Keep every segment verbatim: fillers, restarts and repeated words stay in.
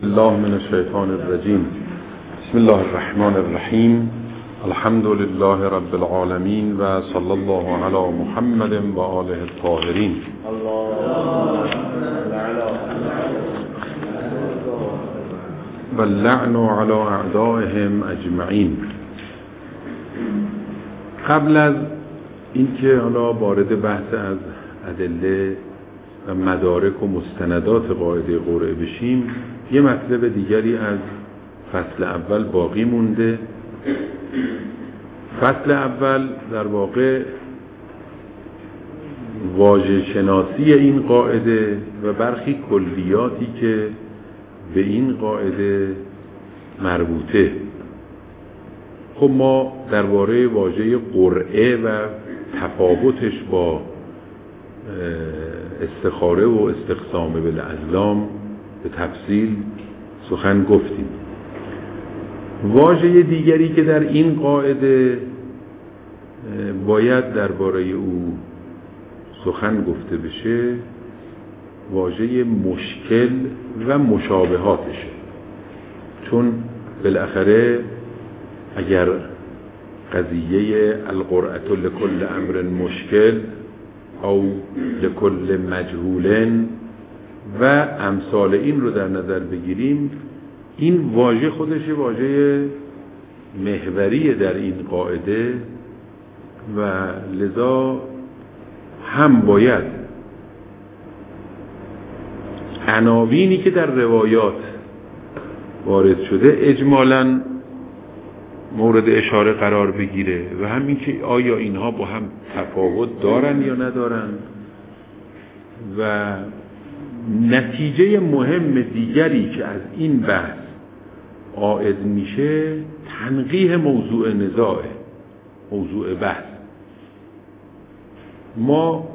الله من الشیطان الرجیم. بسم الله الرحمن الرحیم. الحمد لله رب العالمین و صلی الله علی محمد و آله الطاهرین. و اللعن علی اعدائهم اجمعین. قبل از اینکه حالا وارد بحث از ادله و مدارک و مستندات قاعده قرعه بشیم، یه مطلب دیگری از فصل اول باقی مونده. فصل اول در واقع واژه شناسی این قاعده و برخی کلیاتی که به این قاعده مربوطه. خب ما درباره واژه قرعه و تفاوتش با استخاره و استقسام بالازلام به تفصیل سخن گفتیم. واژه دیگری که در این قاعده باید درباره او سخن گفته بشه واژه مشکل و مشابهاتشه، چون بالاخره اگر قضیه القرعة لکل امر مشکل او لکل مجهول و امثال این رو در نظر بگیریم، این واژه خودش واژه محوریه در این قاعده و لذا هم باید عناوینی که در روایات وارد شده اجمالاً مورد اشاره قرار بگیره و همین که آیا اینها با هم تفاوت دارن یا ندارن. و نتیجه مهم دیگری که از این بحث عائد میشه تنقیح موضوع نزاع، موضوع بحث. ما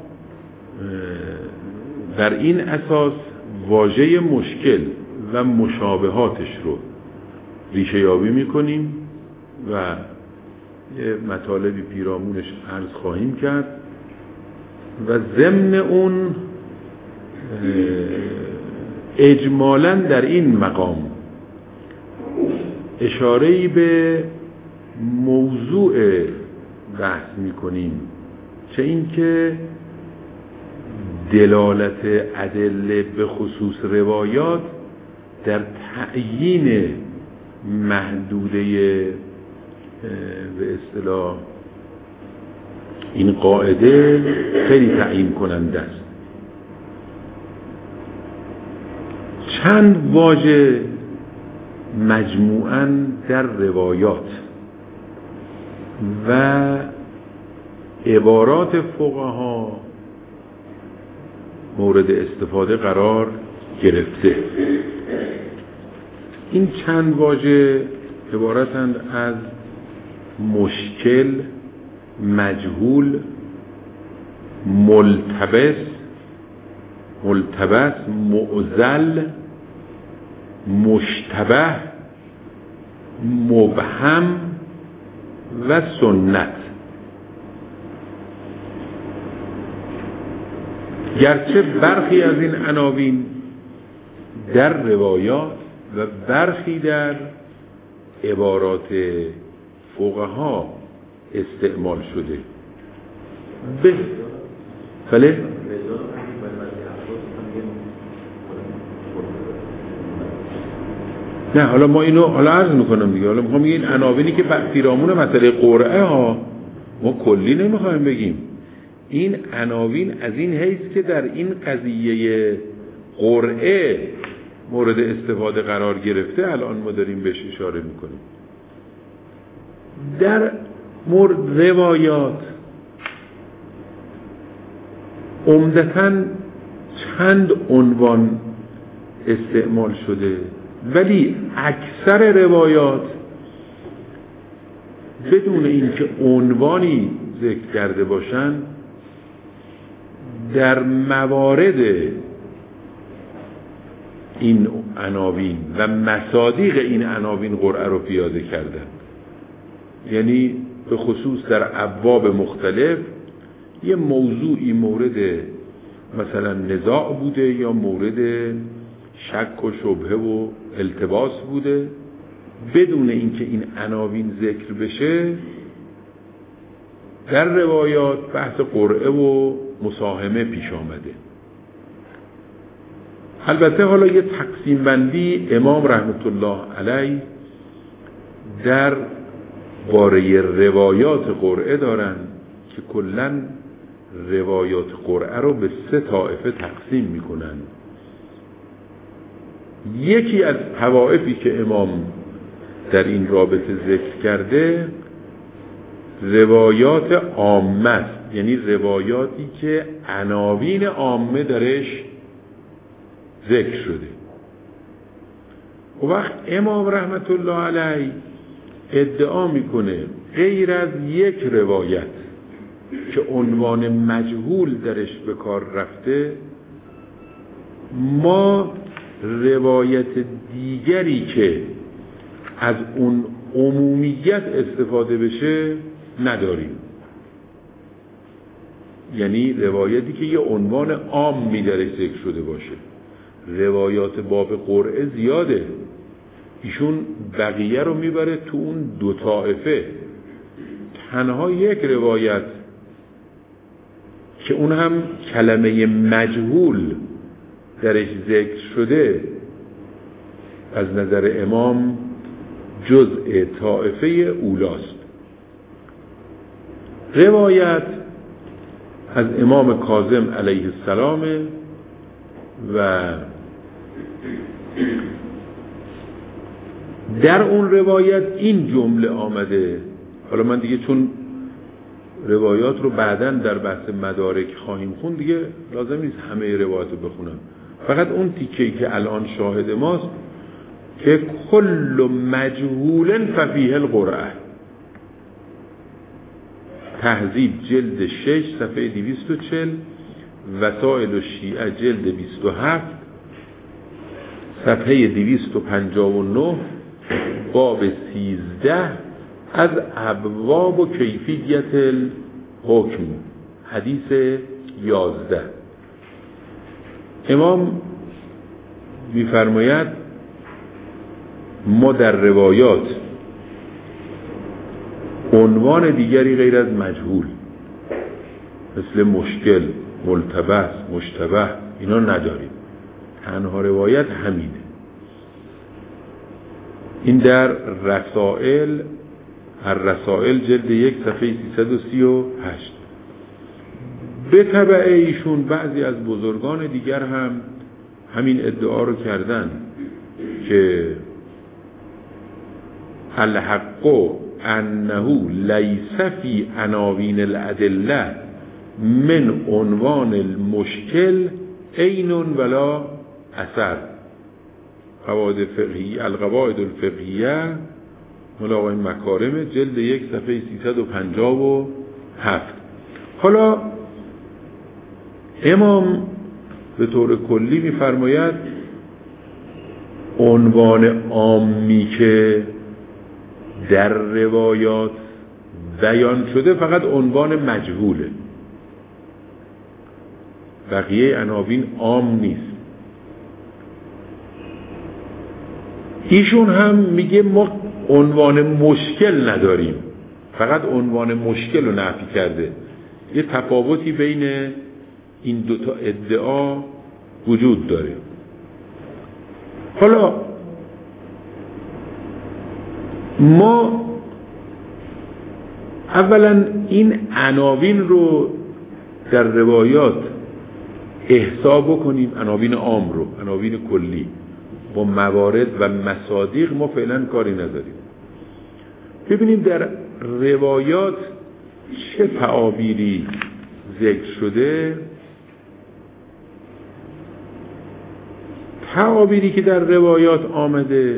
بر این اساس واژه مشکل و مشابهاتش رو ریشه یابی میکنیم و یه مطالبی پیرامونش عرض خواهیم کرد و ضمن اون اجمالاً در این مقام اشاره‌ای به موضوع بحث میکنیم، چه این که دلالت ادله به خصوص روایات در تعیین محدوده به اصطلاح این قاعده خیلی تعیین کننده است. چند واژه مجموعاً در روایات و عبارات فقها مورد استفاده قرار گرفته. این چند واژه عبارتند از مشکل، مجهول، ملتبس، ملتبس، معضل، مشتبه، مبهم و سنت. گرچه برخی از این عناوین در روایات و برخی در عبارات فقها استعمال شده. به بله نه حالا ما اینو حالا عرض میکنم دیگه. حالا میخوام این عناوینی که پیرامون مسئله قرعه ها ما کلی نمیخوایم بگیم. این عناوین از این حیث که در این قضیه قرعه مورد استفاده قرار گرفته الان ما داریم بهش اشاره میکنیم. در مورد روایات عمدتاً چند عنوان استعمال شده، ولی اکثر روایات بدون اینکه عنوانی ذکر کرده باشن در موارد این عناوین و مصادیق این عناوین قرعه رو پیاده کردن. یعنی به خصوص در ابواب مختلف یه موضوعی مورد مثلا نزاع بوده یا مورد شک و شبهه و التباس بوده. بدون اینکه این عناوین ذکر بشه در روایات بحث قرعه و مساهمه پیش آمده. البته حالا یه تقسیم بندی امام رحمت الله علیه در باره روایات قرعه دارن که کلاً روایات قرعه رو به سه طائفه تقسیم میکنن. یکی از طوائفی که امام در این رابطه ذکر کرده روایات عامه است، یعنی روایاتی که عناوین عامه درش ذکر شده. و وقت امام رحمت الله علیه ادعا میکنه غیر از یک روایت که عنوان مجهول درش به کار رفته ما روایت دیگری که از اون عمومیت استفاده بشه نداریم. یعنی روایتی که یه عنوان عامی درش ذکر شده باشه. روایات باب قرعه زیاده، ایشون بقیه رو میبره تو اون دو طائفه. تنها یک روایت که اون هم کلمه مجهول درش ذکر شده از نظر امام جزء طائفه اولاست. روایت از امام کاظم علیه السلام و در اون روایت این جمله آمده. حالا من دیگه چون روایات رو بعداً در بحث مدارک خواهیم خوند دیگه لازم نیست همه روایات رو بخونم، فقط اون تیکه‌ای که الان شاهد ماست که کل مجهول ففیه القرعه. تهذیب جلد شش صفحه دویست و چهل، وسائل الشیعه جلد بیست و هفت صفحه دویست و پنجاه و نه باب سیزده از ابواب و کیفیت الحکم حدیث یازده. امام می‌فرماید ما در روایات عنوان دیگری غیر از مجهول مثل مشکل، ملتبس، مشتبه اینا نداریم. تنها روایت همینه. این در رسائل هر رسائل جلد یک صفحه سیصد و سی و هشت. به تبع ایشون بعضی از بزرگان دیگر هم همین ادعا رو کردن که الحق انه لیس فی عناوین الادله من عنوان المشکل عین ولا اثر. قواعد فقهی القواعد الفقهیه ملاقات مکارم جلد یک صفحه سیصد و پنجاه و هفت. حالا امام به طور کلی می‌فرماید عنوان عامی که در روایات بیان شده فقط عنوان مجهوله، بقیه عناوین عام نیست. ایشون هم میگه ما عنوان مشکل نداریم، فقط عنوان مشکل رو نفی کرده. یه تفاوتی بین این دوتا ادعا وجود داره. حالا ما اولا این عناوین رو در روایات احصا بکنیم، عناوین عام رو، عناوین کلی با موارد و مصادیق ما فعلا کاری نداریم. ببینیم در روایات چه تعابیری ذکر شده. تعابیری که در روایات آمده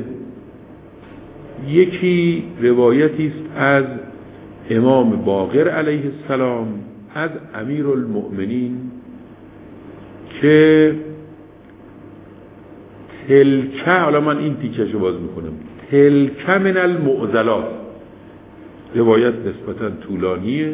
یکی روایتی است از امام باقر علیه السلام از امیرالمؤمنین که تلک، حالا من این تیکشو باز میکنم، تلک من المعضلات. روایت نسبتا طولانیه،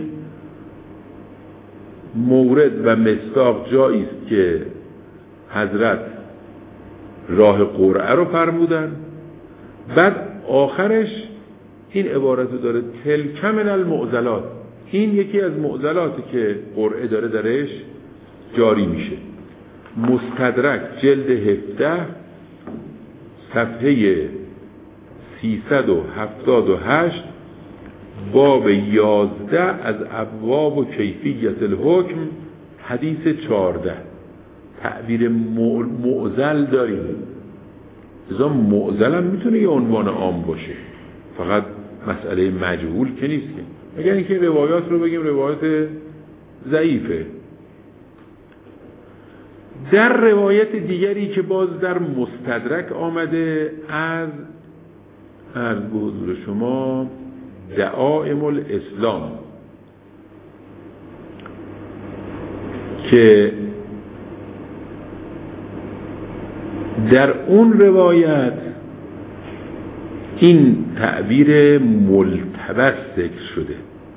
مورد و مصداق جایی است که حضرت راه قرعه رو فرمودن. بعد آخرش این عبارت رو داره تلک من المعضلات، این یکی از معضلاتی که قرعه داره درش جاری میشه. مستدرک جلد هفده صفحه سیصد و هفتاد و هشت باب یازده از ابواب و کیفیت الحکم حدیث چارده. تعبیر معضل داریم، ازا معضل هم میتونه یه عنوان عام باشه، فقط مسئله مجهول که نیست که. اگر اینکه روایات رو بگیم روایات ضعیفه. در روایت دیگری که باز در مستدرک آمده از از حضور شما دعائم الاسلام که در اون روایت این تعبیر ملتبس ذکر شده.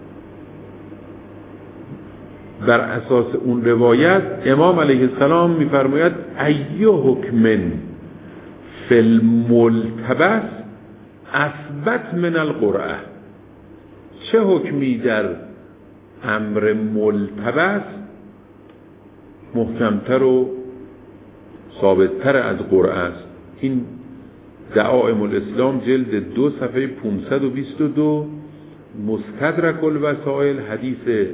بر اساس اون روایت امام علیه السلام می‌فرماید ای حکم فی الملتبس اثبت من القرعه. چه حکمی در امر ملتبس محکمتر و ثابتتر از قرعه است. این دعائم الاسلام جلد دو صفحه پانصد و بیست و دو، مستدرک الوسائل حدیث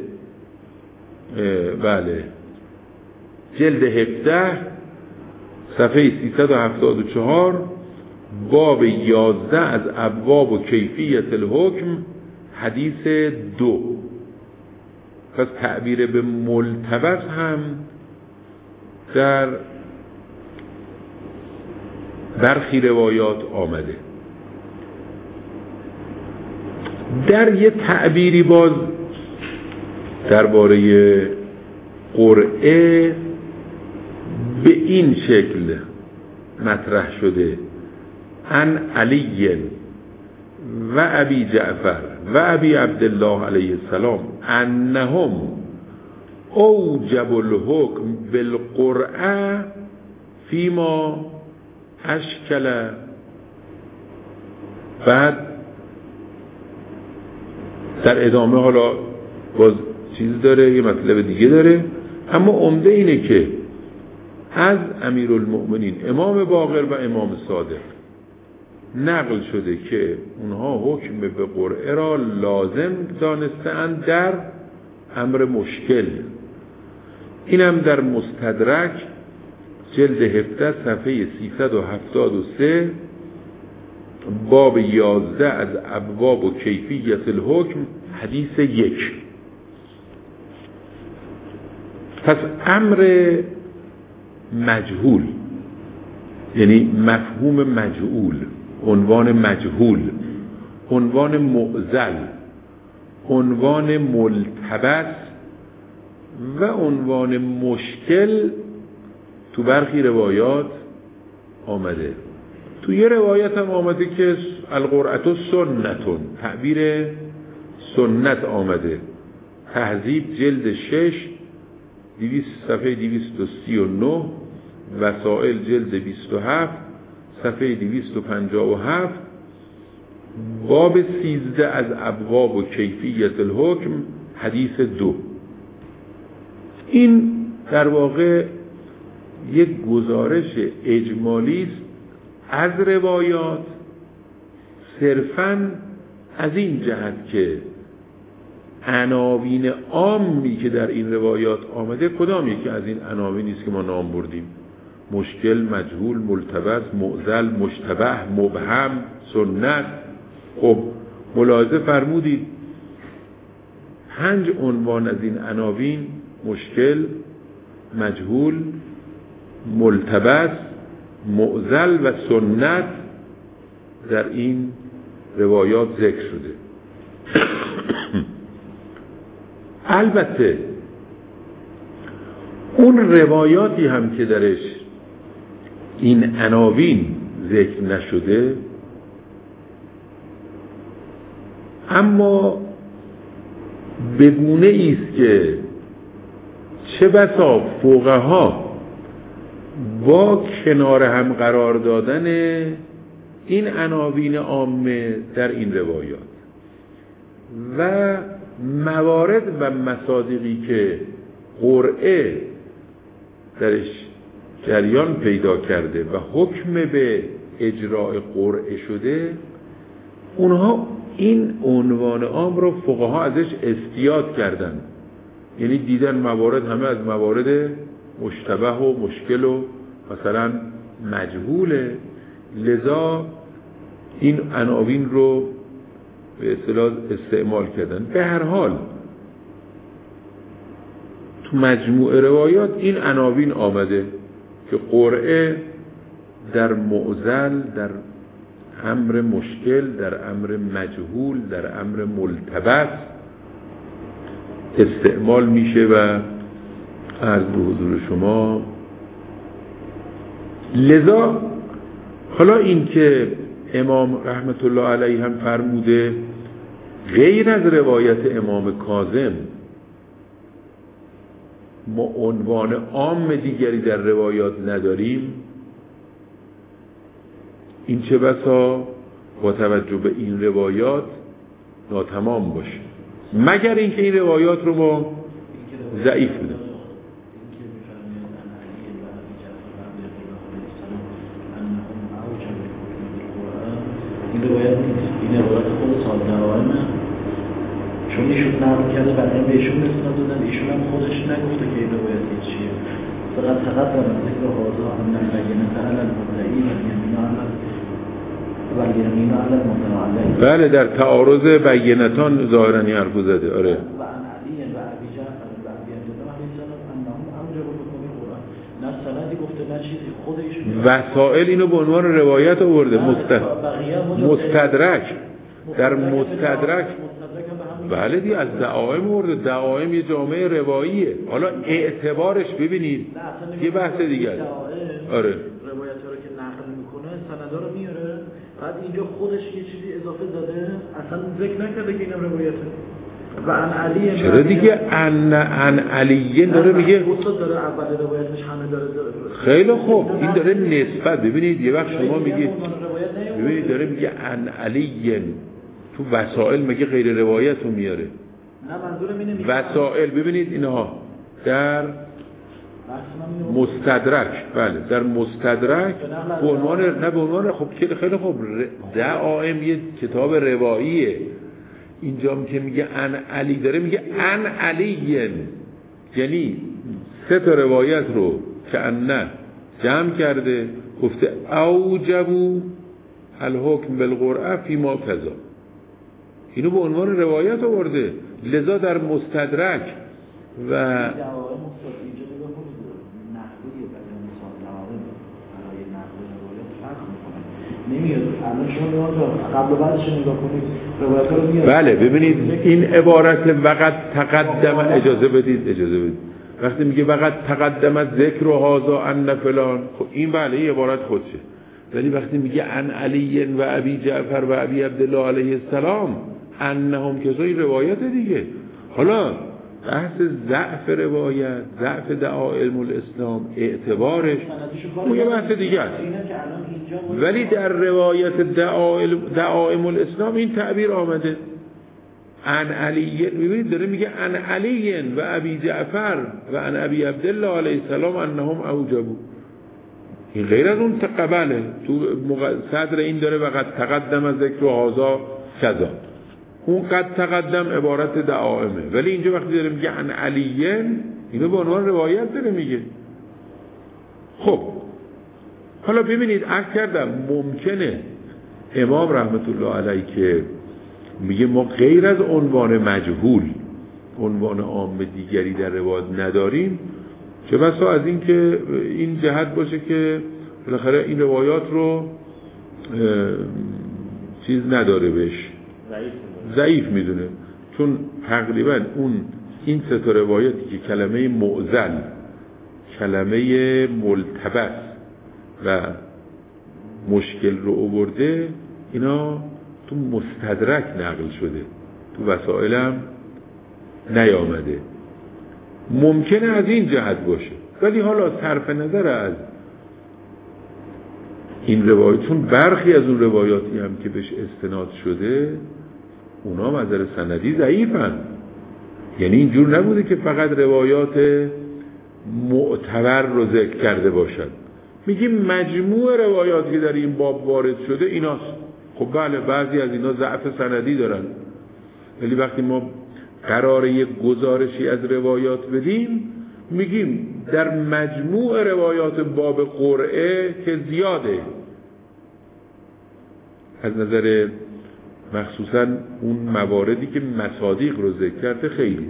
بله جلد هفده صفحه سیصد و هفتاد و چهار باب یازده از ابواب و کیفیت الحکم حدیث دو. پس تعبیر به ملتبس هم در برخی روایات آمده. در یه تعبیری باز درباره قرعه به این شکل مطرح شده: عن علی و ابی جعفر و ابی عبدالله علیه السلام انهم اوجب الحکم بالقرعه فیما اشکل. بعد در ادامه حالا باز چیز داره، یه مطلب دیگه داره، اما عمده اینه که از امیرالمؤمنین امام باقر و امام صادق نقل شده که اونها حکم به قرعه را لازم دانسته‌اند در امر مشکل. اینم در مستدرک جلد هفده صفحه سیصد و هفتاد و سه باب یازده از ابواب و کیفیت الحکم حدیث یک. پس امر مجهول یعنی مفهوم مجهول، عنوان مجهول، عنوان معضل، عنوان ملتبس و عنوان مشکل تو برخی روایات آمده. تو یه روایت هم آمده که القرعه سنتون، تعبیر سنت آمده. تهذیب جلد شش صفحه دویست و سی و نه، وسائل جلد بیست و هفت صفحه دویست و پنجاه و هفت باب سیزده از ابواب و کیفیت الحکم حدیث دو. این در واقع یک گزارش اجمالی است از روایات، صرفاً از این جهت که عناوین عامی که در این روایات آمده کدام یکی از این عناوین است که ما نام بردیم: مشکل، مجهول، ملتبس، معضل، مشتبه، مبهم، سنت. خب ملاحظه فرمودید پنج عنوان از این عناوین، مشکل، مجهول، ملتبس، معضل و سنت، در این روایات ذکر شده. البته اون روایاتی هم که درش این عناوین ذکر نشده، اما به گونه ایست که چه بسا فقها با کنار هم قرار دادن این عناوین عامه در این روایات و موارد و مصادیقی که قرعه درش جریان پیدا کرده و حکم به اجراء قرعه شده، اونها این عنوان عام رو فقها ازش استیاد کردن، یعنی دیدن موارد همه از موارد مشتبه و مشکل و مثلا مجهوله، لذا این عناوین رو به اصطلاح استعمال کردن. به هر حال تو مجموع روایات این عناوین آمده که قرعه در معضل، در امر مشکل، در امر مجهول، در امر ملتبس استعمال میشه و عرض به حضور شما. لذا حالا این که امام رحمت الله علیه هم فرموده غیر از روایت امام کاظم ما عنوان عام دیگری در روایات نداریم، این چه بسا با توجه به این روایات ناتمام باشه، مگر اینکه این روایات رو ما ضعیف بدیم. این روایت نیست، این روایت خود صادقانه، چون ایشون نقل کرده بعدن بهشون اسناد دادن، ایشون هم خودش نگفته که این روایت چیه، فقط فقط در ذکر حاضر هم نبینه تعالی المدعی و یمین علی و یمین علی المدعی. بله در تعارض بینتان ظاهرا این حرف زده. آره. و عن علی و ابی جعفر و ابی عبدالله علیه السلام انهم اوجبوا بكم القرآن. نه سندی گفته نه چیزی، خود ایشون وسائل اینو به عنوان روایت آورده. مستد... مستدرک در مستدرک بله دی از دعائم آورده. دعائم یه جامعه رواییه. حالا اعتبارش ببینید یه بحث دیگه است. آره روایت ها رو که نقل میکنه سندا رو میاره، بعد اینجا خودش یه چیزی اضافه داده، اصلا ذکر نکرده که اینم روایته. و عن علی چرا دیگه عن عن علی داره میگه خود داره اول روایتش همه داره, داره خیلی خوب این داره نسبت. ببینید یه وقت شما میگید ببینید داره میگه عن علی، تو وسائل میگه غیر روایت رو میاره. نه منظورم اینه میگه وسائل. ببینید اینها در مستدرک، بله در مستدرک به عنوان نه به عنوان خب خیلی خوب دعائم یه کتاب رواییه. اینجا که میگه ان علی داره میگه ان علی، یعنی سه تا روایت رو که ان جمع کرده گفته اوجبوا الحکم بالقرعه فی ما کذا، اینو به عنوان روایت آورده. لذا در مستدرک و نمیاد. الان شما قبل و بعدش نگاه کنید روایت رو میاد. بله ببینید این عبارت وقت تقدم، اجازه بدید اجازه بدید وقتی میگه وقت تقدم ذکر و هذا ان فلان، خب این بله این عبارت خودشه، ولی وقتی میگه ان علی و ابی جعفر و ابی عبدالله علیه السلام انهم کسای روایت دیگه. حالا بحث ضعف روایت، ضعف دعائم الاسلام، اعتبارش اون یه بحث دیگه است. ولی در روایت دعائم الاسلام این تعبیر آمده ان علی. میبینید داره میگه ان علی و ابی جعفر و ان ابی عبدالله علیه السلام انهم اوجبوا. این غیر از اون تقبله. تو صدر این داره وقت تقدم ذکر و هذا کذا، اون قد تقدم عبارت دعائمه، ولی اینجا وقتی داره میگه ان علی اینو به عنوان روایت داره میگه. خب حالا ببینید عرض کردم ممکنه امام رحمت الله علیه که میگه ما غیر از عنوان مجهول عنوان عام دیگری در روایت نداریم، چه بسا از این که این جهت باشه که بالاخره این روایات رو چیز نداره بهش ضعیف میدونه، چون تقریبا اون این سه تا روایتی که کلمه معضل، کلمه ملتبس و مشکل رو آورده، اینا تو مستدرک نقل شده، تو وسائل هم نیامده. ممکنه از این جهت باشه، ولی حالا صرف نظر از این روایت، چون برخی از اون روایاتی هم که بهش استناد شده اونا از نظر سندی ضعیفن، یعنی اینجور نبوده که فقط روایات معتبر رو ذکر کرده باشد. میگیم مجموع روایاتی که در این باب وارد شده ایناست. خب بله بعضی از اینا ضعف سندی دارن، ولی وقتی ما قراره یک گزارشی از روایات بدیم میگیم در مجموع روایات باب قرعه که زیاده، از نظر مخصوصا اون مواردی که مصادیق رو ذکر کرده خیلی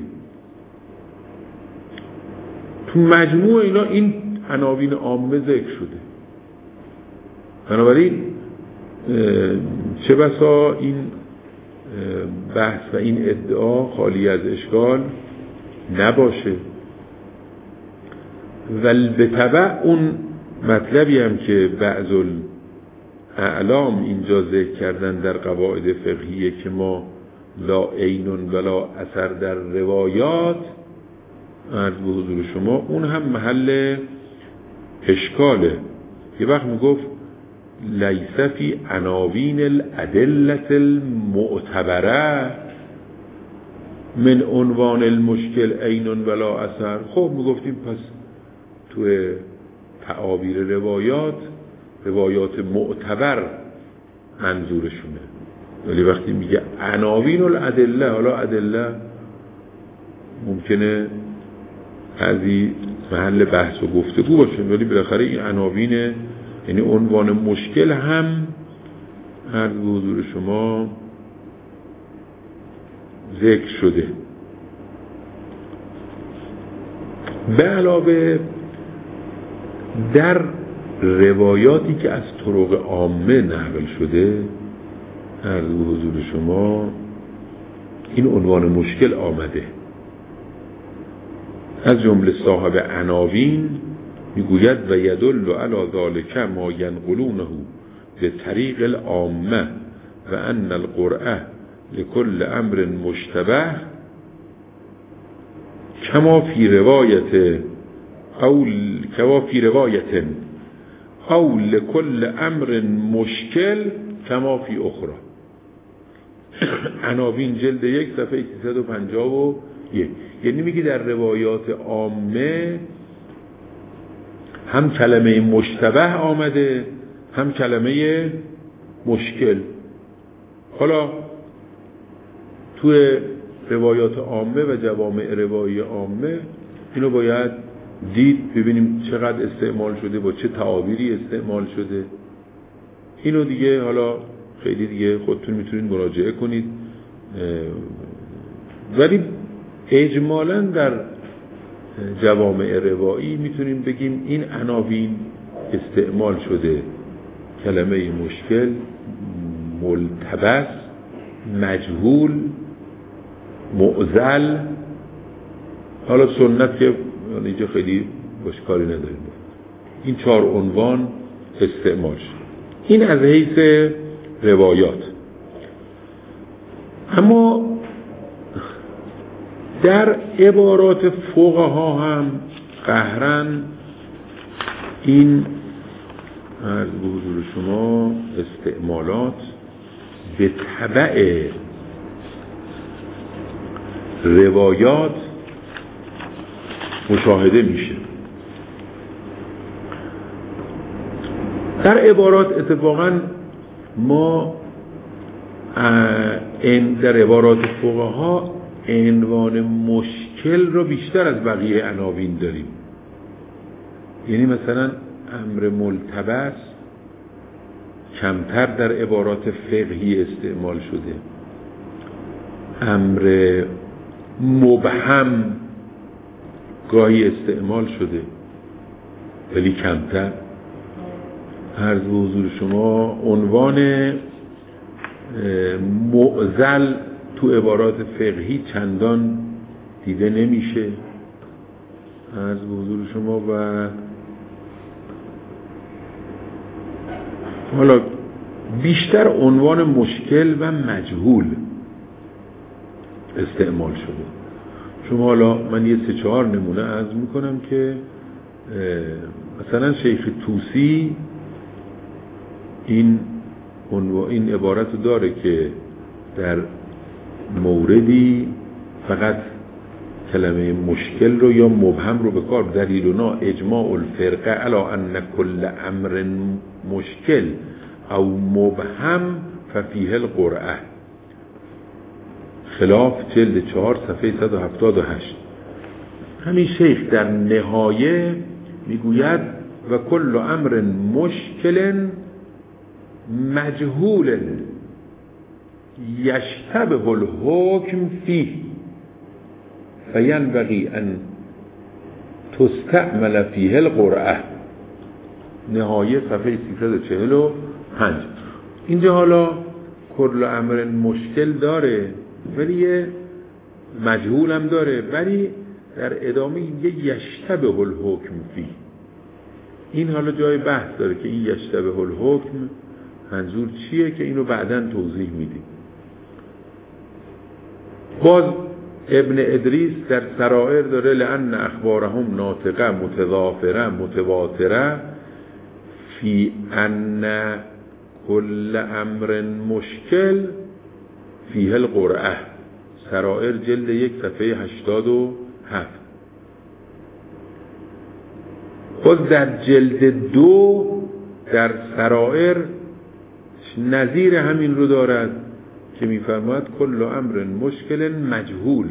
تو مجموع اینا این عناوین عامه ذکر شده. بنابراین چه بسا این بحث و این ادعا خالی از اشکال نباشه، ولی به تبع اون مطلبی هم که بعض الاعلام اینجا ذکر کردن در قواعد فقهیه که ما لا عین ولا اثر در روایات، عرض به حضور شما اون هم محل اشکاله. یه وقت میگفت لیس فی عناوین الادله المعتبره من عنوان المشکل عین ولا اثر. خب میگفتیم پس توی تعابیر روایات روایات معتبر منظورشونه، ولی وقتی میگه عناوین الادله، حالا ادله ممکنه بعضی محل بحث و گفتگو باشه، ولی بالاخره این عناوین یعنی عنوان مشکل هم هر حضور شما ذکر شده. به علاوه در روایاتی که از طرق عامه نقل شده هر حضور شما این عنوان مشکل آمده. از جمله صاحب عناوین میگوید و یدل علی ذلک ما ینقلونه به طریق العامه و ان القرآن لكل امر مشتبه کما فی روایت او کما فی روایت او لكل امر مشکل کما فی اخرى. عناوین جلد یک صفحه سیصد و پنجاه و یک. یعنی میگه در روایات عامه هم کلمه مشتبه آمده هم کلمه مشکل. حالا توی روایات عامه و جوامع روایی عامه اینو باید دید ببینیم چقدر استعمال شده، با چه تعابیری استعمال شده. اینو دیگه حالا خیلی دیگه خودتون میتونید مراجعه کنید، ولی اجمالاً در جوامع روایی میتونیم بگیم این عناوین استعمال شده: کلمه مشکل، ملتبس، مجهول، معضل. حالا سنت که اینجا خیلی باش کاری نداریم، این چهار عنوان استعمال شد. این از حیث روایات. اما در عبارات فقها هم قهرن این عرض به حضور شما استعمالات به تبع روایات مشاهده میشه. در عبارات اتفاقا ما این در عبارات فقها عنوان مشکل رو بیشتر از بقیه عناوین داریم. یعنی مثلا امر ملتبس کمتر در عبارات فقهی استعمال شده، امر مبهم گاهی استعمال شده ولی کمتر. عرض به حضور شما عنوان معضل تو عبارات فقهی چندان دیده نمیشه. عرض به حضور شما و حالا بیشتر عنوان مشکل و مجهول استعمال شده. شما حالا من یه سه چهار نمونه عرض میکنم که مثلا شیخ طوسی این این عبارت داره که در موردی فقط کلمه مشکل رو یا مبهم رو به کار دلیلنا اجماع الفرقه علی ان کل امر مشکل او مبهم ففیه القرعه، خلاف جلد چهار صفحه صد و هفتاد و هشت. همین شیخ در نهایه میگوید و کل امر مشکل مجهول یشتبه الحکم فیه فینبغی ان تستعمل فیه القرعه، نهایه صفحه سیصد و چهل و پنج. اینجا حالا کل امر مشکل داره ولی مجهول هم داره، ولی در ادامه اینجا یشتبه الحکم فیه. این حالا جای بحث داره که این یشتبه الحکم منظور چیه که اینو بعداً توضیح میدیم. باز ابن ادریس در سرائر داره لأن اخبارهم ناطقه متضافره متواتره فی ان کل امر مشکل فیه القرعه، سرائر جلد یک صفحه هشتاد و هفت. باز در جلد دو در سرائر نظیر همین رو دارد که میفرماید کل امر مشکل مجهول،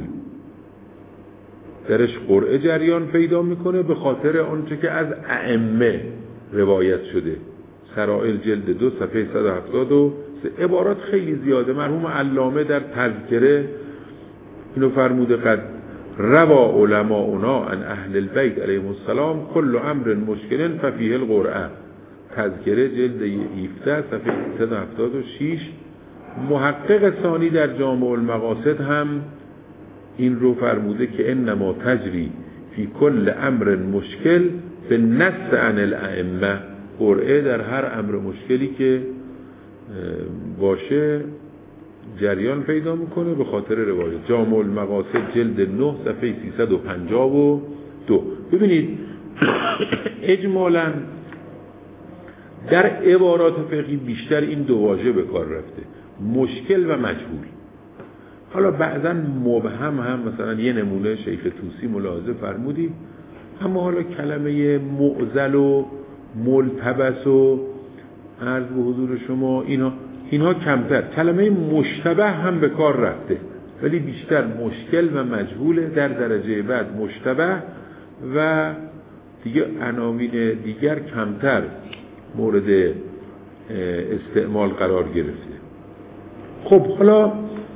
درش قرعه جریان پیدا میکنه به خاطر آنچه که از ائمه روایت شده، سرائر جلد دو صفحه صد و هفتاد و سه. عبارات خیلی زیاده. مرحوم علامه در تذکره اینو فرموده قد روا علماؤنا عن اهل البیت علیهم السلام کل امر مشکل ففیه القرعه، تذکره جلد هفده صفحه سیصد و هفتاد و شش. محقق ثانی در جامع المقاصد هم این رو فرموده که انما تجری فی کل امر مشکل به نص عن الائمه، قرعه در هر امر مشکلی که باشه جریان پیدا میکنه به خاطر روایت. جامع المقاصد جلد نه صفحه سیصد و پنجاه و دو. ببینید اجمالاً در عبارات فقهی بیشتر این دو واژه به کار رفته، مشکل و مجهول. حالا بعضا مبهم هم، مثلا یه نمونه شیخ طوسی ملاحظه فرمودید، اما حالا کلمه معضل و ملتبس و عرض به حضور شما اینها اینها کمتر. کلمه مشتبه هم به کار رفته ولی بیشتر مشکل و مجهول، در درجه بعد مشتبه و دیگه عناوین دیگر کمتر مورد استعمال قرار گرفته. خب حالا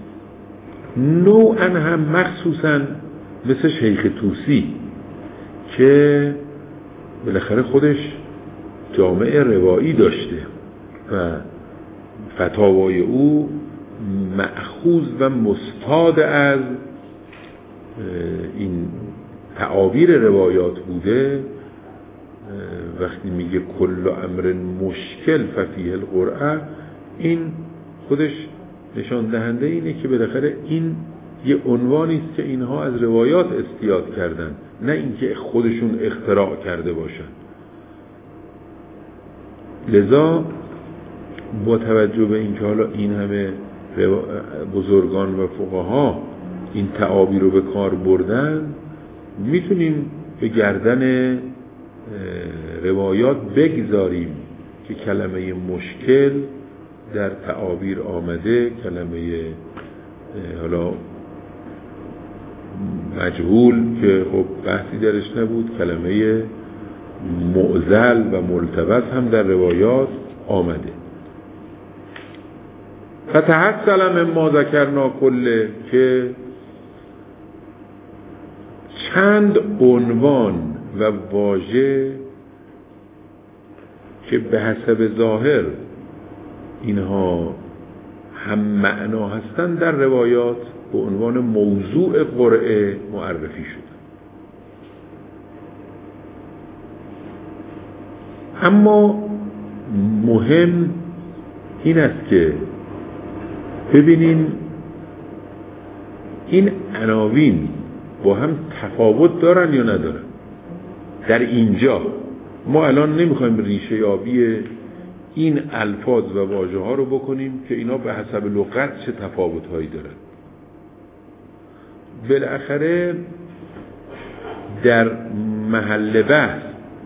نوعا هم مخصوصا مثل شیخ طوسی که بالاخره خودش جامعه روایی داشته و فتاوای او مأخوذ و مستاد از این تعابیر روایات بوده، وقتی میگه کل امر مشکل ففیه القرعه، این خودش نشان دهنده اینه که بالاخره این یه عنوانی است که اینها از روایات استیاد کردن، نه اینکه خودشون اختراع کرده باشن. لذا با توجه به اینکه حالا این همه بزرگان و فقها این تعابیر رو به کار بردن، میتونیم به گردن روایات بگذاریم که کلمه مشکل در تعابیر آمده، کلمه حالا مجهول که خب بحثی درش نبود، کلمه معضل و ملتبس هم در روایات آمده. فتحصل مما ذکرنا کله، که چند عنوان و واژه که به حسب ظاهر اینها هم معنا هستند در روایات به عنوان موضوع قرعه معرفی شد. اما مهم این است که ببینین این عناوین با هم تفاوت دارن یا ندارن. در اینجا ما الان نمیخوایم ریشه یابی این الفاظ و واژه ها رو بکنیم که اینا به حسب لغت چه تفاوت هایی دارن. بالاخره در محل بحث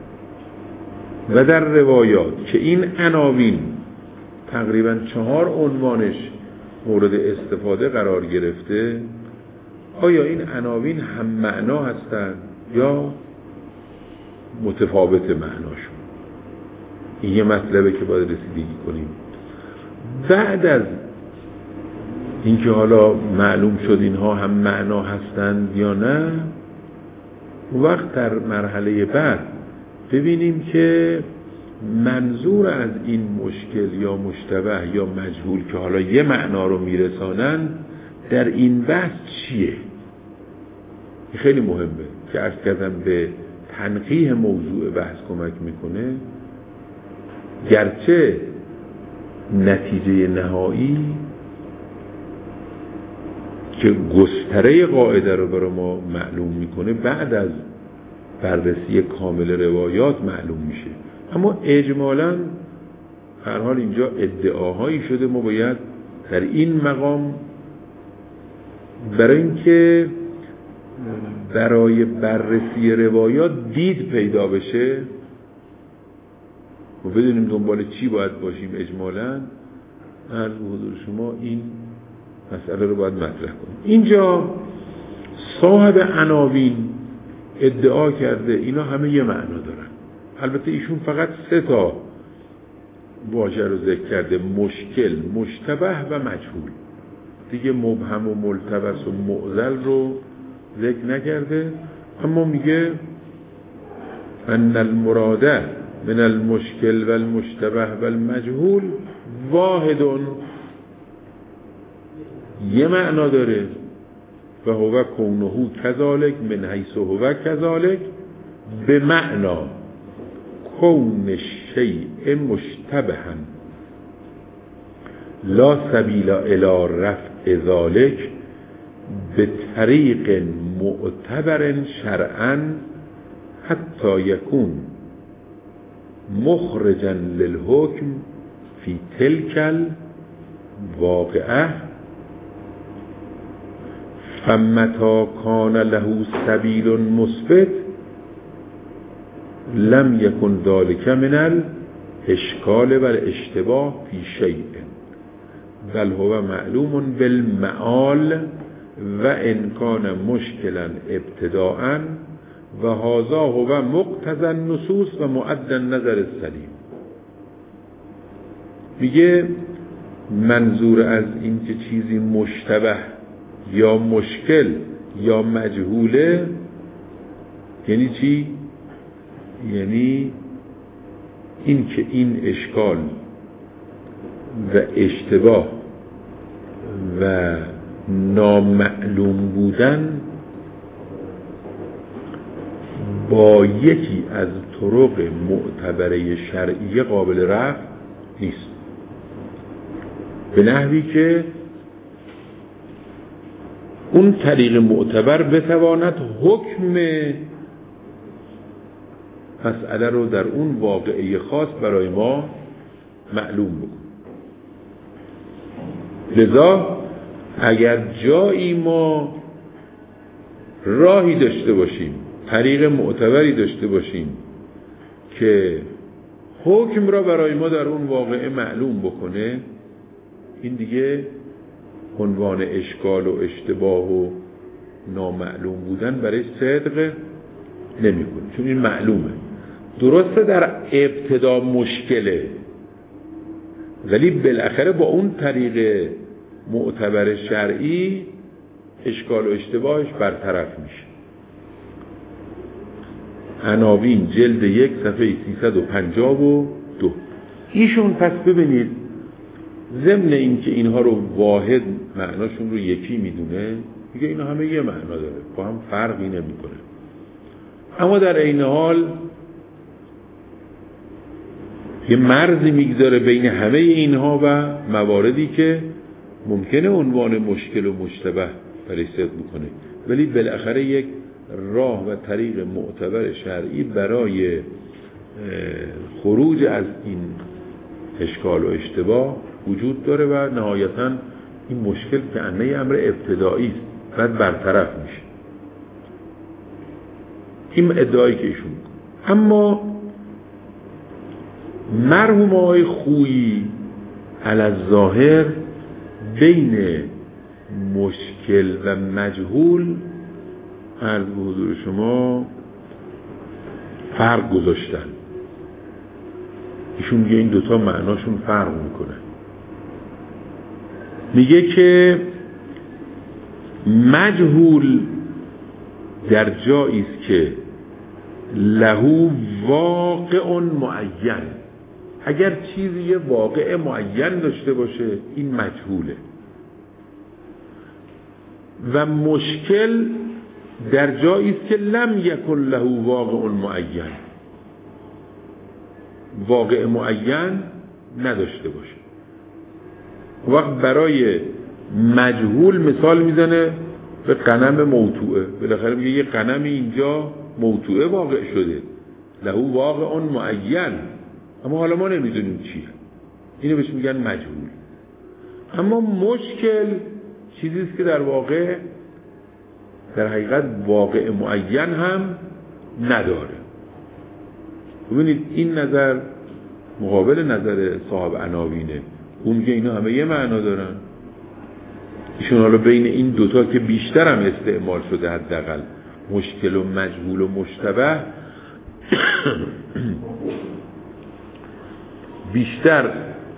و در روایات که این عناوین تقریبا چهار عنوانش مورد استفاده قرار گرفته، آیا این عناوین هم معنا هستند یا متفاوت معناشون؟ این یه مطلبه که باید رسیدگی کنیم. بعد از اینکه حالا معلوم شد اینها هم معنا هستند یا نه، وقت در مرحله بعد ببینیم که منظور از این مشکل یا مشتبه یا مجهول که حالا یه معنا رو میرسانن در این بحث چیه. خیلی مهمه که عرض کردم به تنقیح موضوع بحث کمک میکنه. گرچه نتیجه نهایی که گستره قاعده رو برای ما معلوم میکنه بعد از بررسی کامل روایات معلوم میشه، اما اجمالاً هر حال اینجا ادعاهایی شده. ما باید در این مقام برای اینکه برای بررسی روایات دید پیدا بشه و بدونیم دنبال چی باید باشیم، اجمالاً عرض به حضور شما این مسئله رو باید مطرح کنیم. اینجا صاحب عناوین ادعا کرده اینا همه یه معنا دارن. البته ایشون فقط سه تا واژه رو ذکر کرده: مشکل، مشتبه و مجهول. دیگه مبهم و ملتبس و معضل رو ذکر نکرده، اما میگه ان المراده من المشکل و المشتبه و المجهول واحدون، یه معنا داره و هو کونه کذالک من حیث هو کذالک، به معنا کون شیء مشتبها لا سبیل الی رفع ذالک به طریق معتبر شرعا حتی یکون مخرجا للحکم فی تلک الواقعه، فمتا کان له سبیل مثبت لم یکن ذلک من الاشکال و الاشتباه فی شیء بل هو معلوم بالمعال و ان کان مشکلا ابتداء و هذا هو مقتضی النصوص و معد النظر السلیم. میگه منظور از این که چیزی مشتبه یا مشکل یا مجهوله یعنی چی؟ یعنی این که این اشکال و اشتباه و نامعلوم بودن با یکی از طرق معتبره شرعی قابل رفع نیست، به نحوی که اون طریق معتبر بتواند حکم مسئله رو در اون واقعه خاص برای ما معلوم بکن. لذا اگر جایی ما راهی داشته باشیم، طریق معتبری داشته باشیم که حکم را برای ما در اون واقعه معلوم بکنه، این دیگه عنوان اشکال و اشتباه و نامعلوم بودن برای صدق نمی کنه، چون این معلومه. درسته در ابتدا مشکله، ولی بالاخره با اون طریق معتبر شرعی اشکال و اشتباهش برطرف میشه. عناوین جلد یک صفحه سیصد و پنجاه و دو. ایشون پس ببینید ضمن این که اینها رو واحد معناشون رو یکی میدونه، میگه اینا همه یه معنا داره، با هم فرقی نمیکنه، اما در این حال یه مرزی میگذاره بین همه اینها و مواردی که ممکنه عنوان مشکل و مشتبه برای صدق بکنه، ولی بالاخره یک راه و طریق معتبر شرعی برای خروج از این اشکال و اشتباه وجود داره و نهایتاً این مشکل که انه امر ابتدایی است بعد برطرف میشه. این ادعایی که ایشون. اما مرحوم آقای خویی علی‌الظاهر بین مشکل و مجهول عرض به حضور شما فرق گذاشتن. ایشون میگه این دوتا معناشون فرق میکنه. میگه که مجهول در جایی است که لهو واقع معین، اگر چیزی یه واقع معین داشته باشه این مجهوله. و مشکل در جایی است که لم یکن له واقع معین، واقع معین نداشته باشه. وقت برای مجهول مثال میزنه به غنم موطوعه، بالاخره میگه یه غنمی اینجا موطوعه واقع شده، له واقع معین، اما حالا ما نمیدونیم چیه، اینو بهش میگن مجهول. اما مشکل چیزی است که در واقع در حقیقت واقع معین هم نداره. ببینید این نظر مقابل نظر صاحب عناوینه، اون میگه اینا همه یه معنا دارن. ایشون حالا بین این دوتا که بیشتر هم استعمال شده، حداقل مشکل و مجهول و مشتبه بیشتر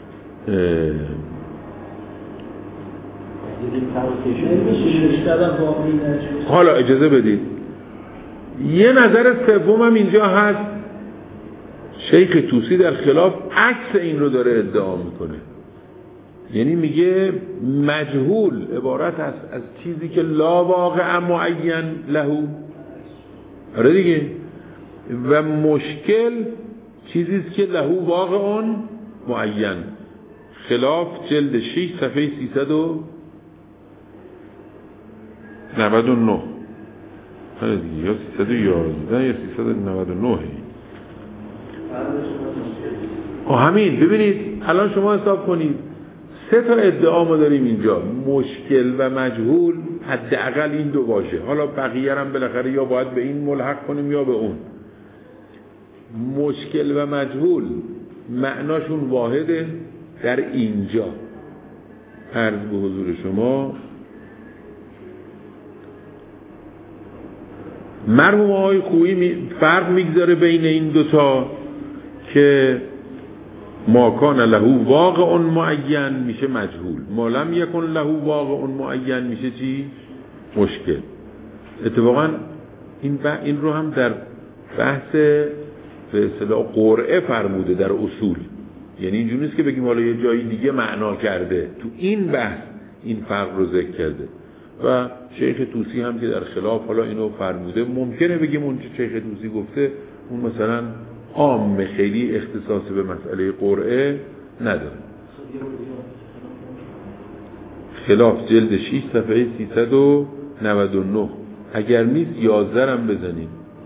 حالا اجازه بدید یه نظر سوم هم اینجا هست. شیخ طوسی در خلاف عکس این رو داره ادعا میکنه، یعنی میگه مجهول عبارت است از چیزی که لا واقع معین لهو، آره دیگه، و مشکل چیزی است که لهو واقع معین. خلاف جلد شش صفحه سیصد و نود و نه، آره دیگه، یا سیصد و یازده یا سیصد و نود و نه. آه همین. ببینید الان شما حساب کنید سه تا ادعا ما داریم اینجا، مشکل و مجهول، حداقل این دو واژه، حالا بقیه هم بالاخره یا باید به این ملحق کنیم یا به اون. مشکل و مجهول معناشون واحده در اینجا. عرض به حضور شما مرحوم آقای خویی فرق میگذاره بین این دوتا که ما کان له واقع معین میشه مجهول، ما لم یکن له واقع معین میشه چی؟ مشکل. اتفاقا این این رو هم در بحث به اصطلاح قرعه فرموده در اصول، یعنی اینجوری نیست که بگیم حالا یه جایی دیگه معنا کرده، تو این بحث این فرق رو ذکر کرده. و شیخ طوسی هم که در خلاف حالا اینو فرموده، ممکنه بگیم اون چه شیخ طوسی گفته اون مثلا عام، خیلی اختصاصی به مسئله قرعه نداره. خلاف جلد شش صفحه سیصد و نود و نه، اگر نیست یازده هم بزنیم.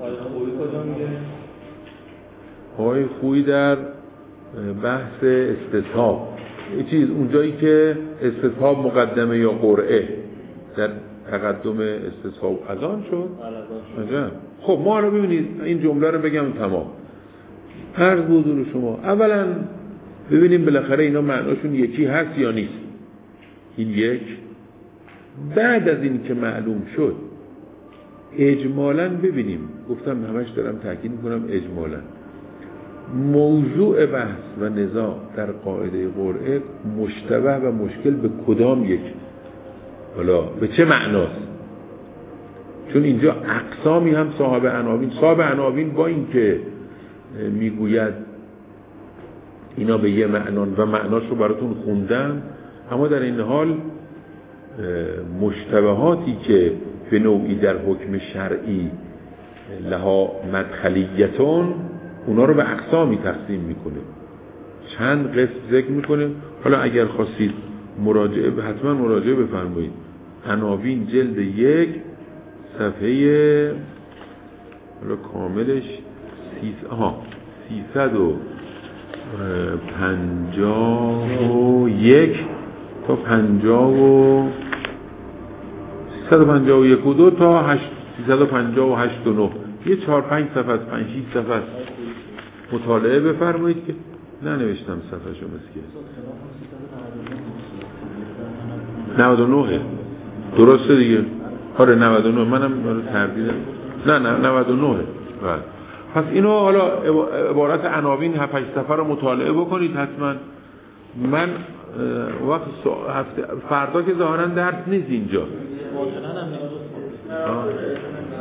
آقای خویی در بحث استصحاب، یه چیز اونجایی که استصحاب مقدمه یا قرعه، در تقدم استصحاب از آن شد. عجب. خب ما رو ببینید این جمله رو بگم تمام. عرض به حضور شما اولا ببینیم بالاخره اینا معناشون یکی هست یا نیست. این یک. بعد از این که معلوم شد اجمالاً ببینیم، گفتم همش دارم تاکید میکنم اجمالاً، موضوع بحث و نزاع در قاعده قرعه مشتبه و مشکل به کدام یک، حالا به چه معناست؟ چون اینجا اقسامی هم صاحب عناوین صاحب عناوین با این که میگوید اینا به یه معنان و معناش رو براتون خوندم، اما در این حال مشتبهاتی که به نوعی در حکم شرعی لها مدخلیتون، اونا رو به اقسامی تقسیم میکنه، چند قسم ذکر میکنه. حالا اگر خواستید مراجعه حتما مراجعه بفرمایید. عناوین جلد یک صفحه حالا کاملش سیصد و پنجاه و یک تا پنجاه و سیصد و پنجاه و یک و دو تا سیصد و پنجاه و هشت و نه یه چهار پنج صفحه است، پنج شیش صفحه است. مطالعه بفرمایید که ننوشتم صفحه شو مسکه نود و نه درسته دیگه. آره نود و نه منم تردیدم. نه نه نود و نه. بله. پس اینو حالا عبارت عناوین هفت هشت صفحه رو مطالعه بکنید حتما. من وقت هفته فردا که ظاهرا درس نیست اینجا.